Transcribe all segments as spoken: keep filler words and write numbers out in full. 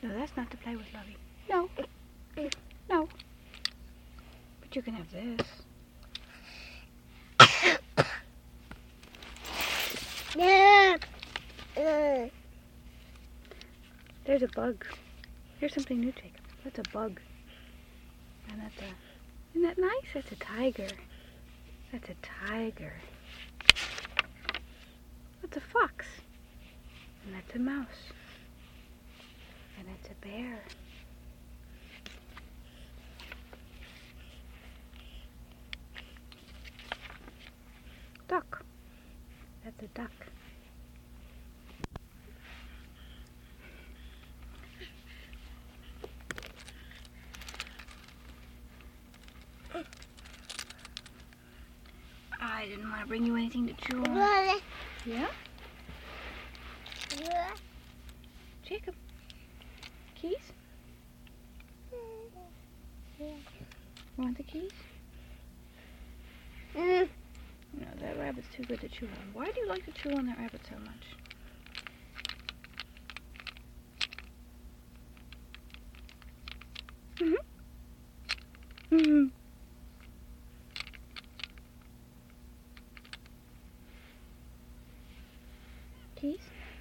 No, that's not to play with, Lovey. No. No. But you can have this. There's a bug. Here's something new, Jacob. That's a bug. And that's a... Isn't that nice? That's a tiger. That's a tiger. That's a fox. And that's a mouse. And that's a bear. Duck. That's a duck. I didn't want to bring you anything to chew on. Yeah? Jacob. Keys? You want the keys? No, that rabbit's too good to chew on. Why do you like to chew on that rabbit so much? Mm-hmm. Mm-hmm. Keys?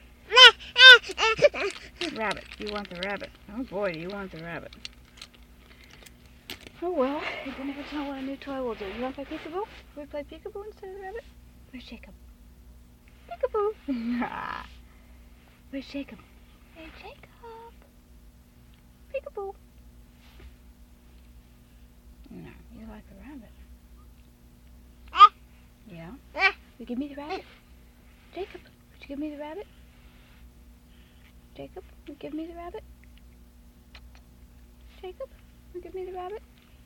Rabbit. You want the rabbit. Oh boy, do you want the rabbit. Oh well, you can never tell what a new toy will do. You want to play peekaboo? Can we play peekaboo instead of the rabbit? Where's Jacob? Peekaboo! Where's Jacob? Hey Jacob! Peekaboo! No, you like the rabbit. Yeah? You give me the rabbit? Jacob, would you give me the rabbit? Jacob, will you give me the rabbit? Jacob, will you give me the rabbit?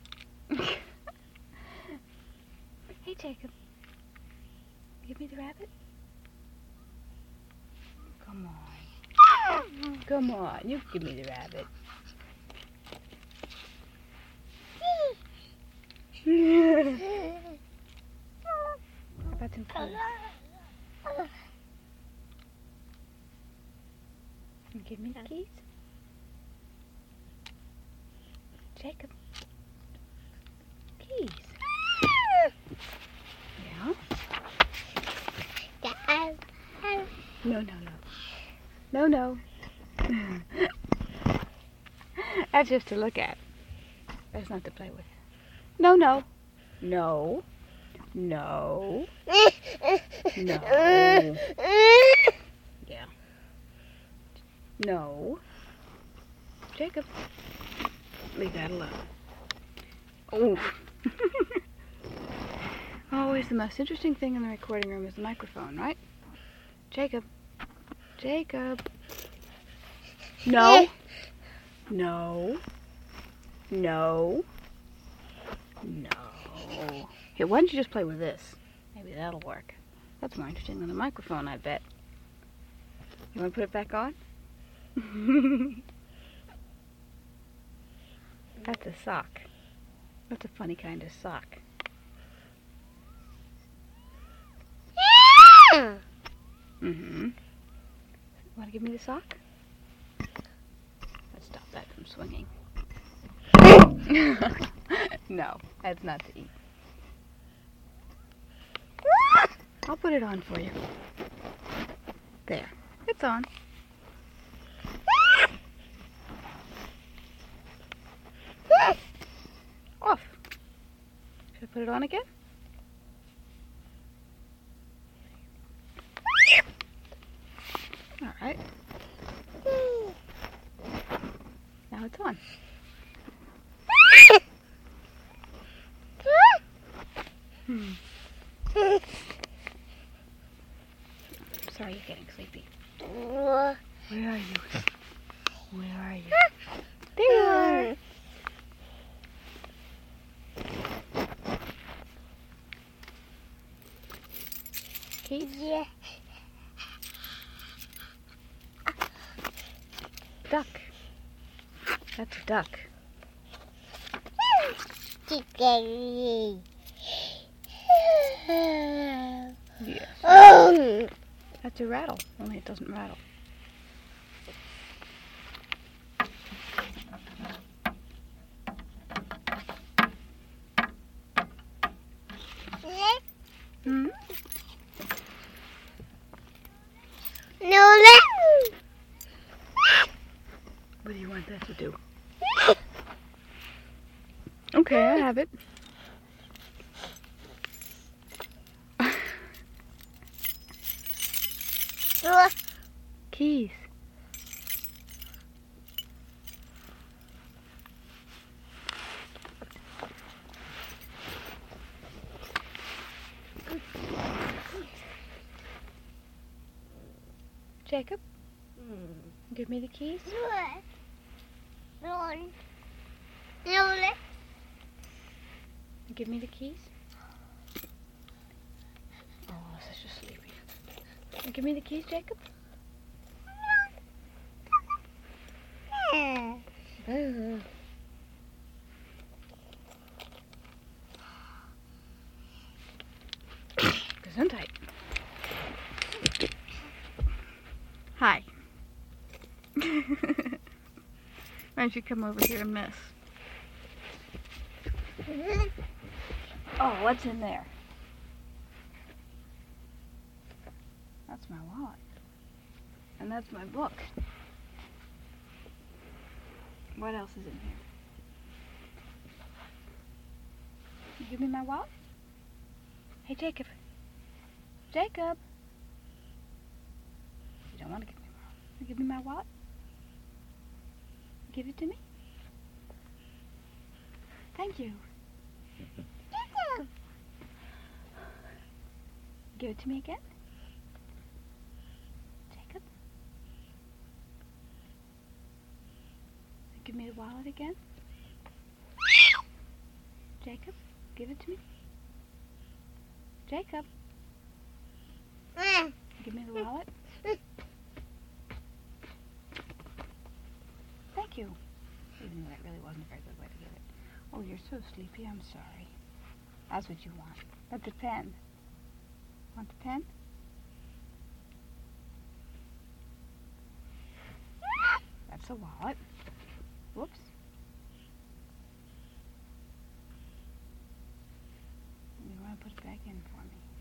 Hey Jacob, give me the rabbit? Come on. Come on, you give me the rabbit. That's important. Give me the keys. Jacob. Keys. Yeah? No, no, no. No, no. That's just to look at. That's not to play with. No, no. No. No. No. Yeah. No. Jacob. Leave that alone. Oh. Always the most interesting thing in the recording room is the microphone, right? Jacob. Jacob. No. No. No. No. Here, why don't you just play with this? Maybe that'll work. That's more interesting than the microphone, I bet. You want to put it back on? That's a sock. That's a funny kind of sock. Mm-hmm. Want to give me the sock? Let's stop that from swinging. No, that's not to eat. I'll put it on for you. There. It's on. Off. Should I put it on again? All right. Now it's on. Hmm. Sorry, you're getting sleepy. Where are you? Where are you? There you are. Keys? Yeah. Duck. That's a duck. Yes. That's a rattle, only it doesn't rattle. No, What do you want that to do? Okay, I have it. no. Keys. Jacob, give me the keys. No, no. Give me the keys. Oh, such a sleepy. Give me the keys, Jacob. Boo. Gesundheit. Hi. Why don't you come over here and miss? Oh, what's in there? That's my wallet. And that's my book. What else is in here? You give me my wallet? Hey, Jacob. Jacob. You don't want to give me my wallet. You give me my wallet? Give it to me? Thank you. Give it to me again? Jacob? Give me the wallet again? Jacob? Give it to me? Jacob? Give me the wallet? Thank you. Even though that really wasn't a very good way to give it. Oh, you're so sleepy. I'm sorry. That's what you want. That's a pen. Want the pen? That's a wallet. Whoops. You want to put it back in for me?